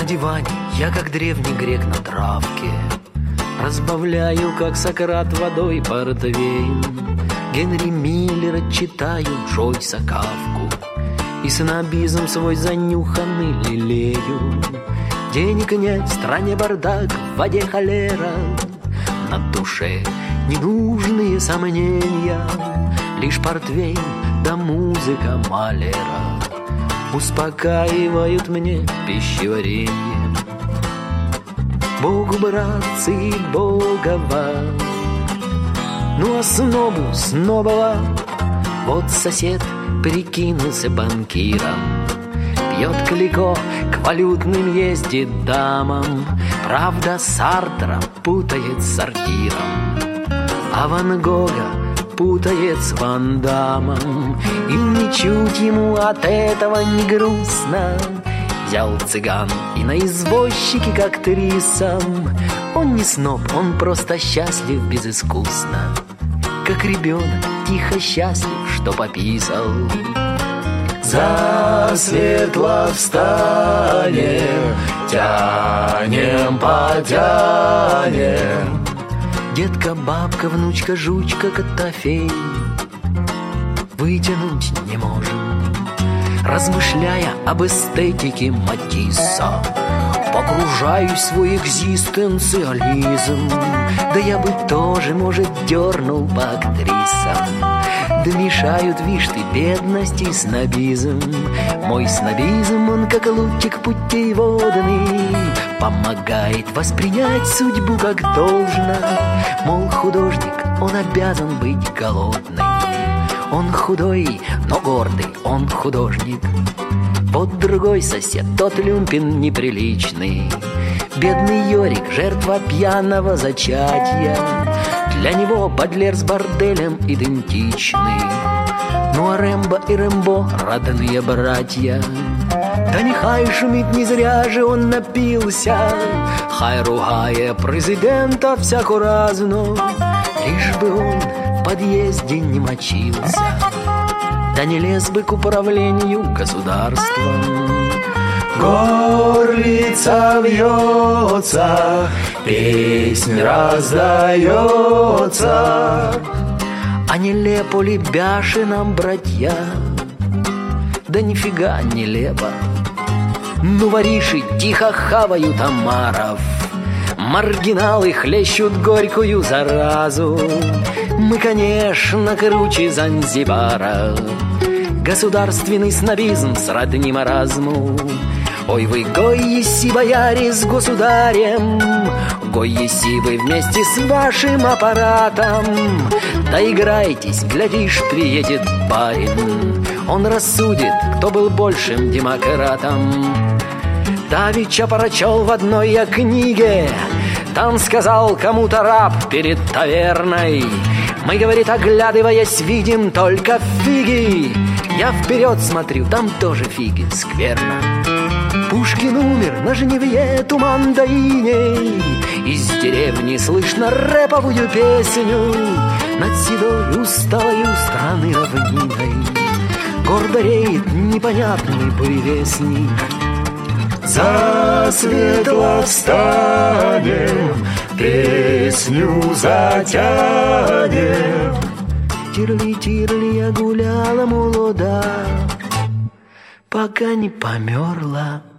На диване я, как древний грек на травке, разбавляю, как Сократ, водой портвейн. Генри Миллера читаю, Джойса, Кафку, и снобизм свой занюханный лелею. Денег нет, в стране бардак, в воде холера, на душе ненужные сомнения. Лишь портвейн да музыка Малера успокаивают мне пищеварение. Бог, братцы, Богова, ну а снобу снобова. Вот сосед прикинулся банкиром, пьет клико, к валютным ездит дамам. Правда, Сартра путает с сортиром, а Ван Гога путает с Ван Дамом. И ничуть ему от этого не грустно. Взял цыган и на извозчике к актрисам. Он не сноб, он просто счастлив безыскусно, как ребенок тихо счастлив, что пописал. Засветло встанем, тянем, потянем. Детка, бабка, внучка, жучка, Котофей вытянуть не можем. Размышляя об эстетике Матисса, погружаюсь в свой экзистенциализм. Да я бы тоже, может, дернул по актрисам. Да мешают, вишь ты, бедность и снобизм. Мой снобизм, он как лучик путеводный, помогает воспринять судьбу как должно. Мол, художник, он обязан быть голодный. Он худой, но гордый, он художник. Вот другой сосед, тот люмпин неприличный. Бедный Йорик, жертва пьяного зачатия. Для него Бодлер с борделем идентичны. Ну а Рэмбо и Рэмбо родные братья. Да нехай шумит, не зря же он напился. Хай ругає президента всяко разно, лишь бы он в подъезде не мочился, да не лез бы к управлению государством. Горлица вьется, песнь раздается. А нелепо ли бяшинам, братья? Да нифига нелепо. Ну, вориши тихо хавают омаров, маргиналы хлещут горькую заразу. Мы, конечно, круче Занзибара. Государственный снобизм сродни маразму. Ой, вы, гой-еси, бояре, с государем, гой-еси вы вместе с вашим аппаратом. Доиграйтесь, глядишь, приедет барин, он рассудит, кто был большим демократом. Давеча прочел в одной я книге, там сказал кому-то раб перед таверной: мы, говорит, оглядываясь, видим только фиги. Я вперед смотрю, там тоже фиги, скверно. Пушкин умер на жнивье туман да иней. Из деревни слышно рэповую песню над седой усталою страны равниной. Гордо реет непонятный буревестник. Засветло встанем, песню затянем. Тирли-тирли, я гуляла молода, пока не померла.